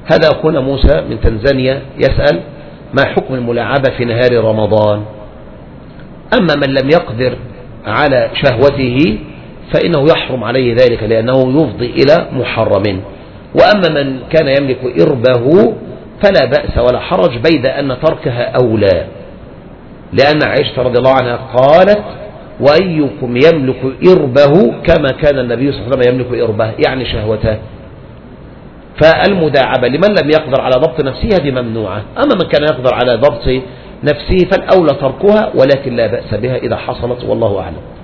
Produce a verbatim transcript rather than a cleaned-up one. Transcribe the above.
هذا أخونا موسى من تنزانيا يسأل: ما حكم الملاعبة في نهار رمضان؟ أما من لم يقدر على شهوته فإنه يحرم عليه ذلك لأنه يفضي إلى محرم. وأما من كان يملك إربه فلا بأس ولا حرج، بيد أن تركها أولى، لأن عائشة رضي الله عنها قالت: وأيكم يملك إربه كما كان النبي صلى الله عليه وسلم يملك إربه، يعني شهوته. فالمداعبة لمن لم يقدر على ضبط نفسه هذه ممنوعة. أما من كان يقدر على ضبط نفسه فالأولى تركها، ولكن لا بأس بها إذا حصلت، والله أعلم.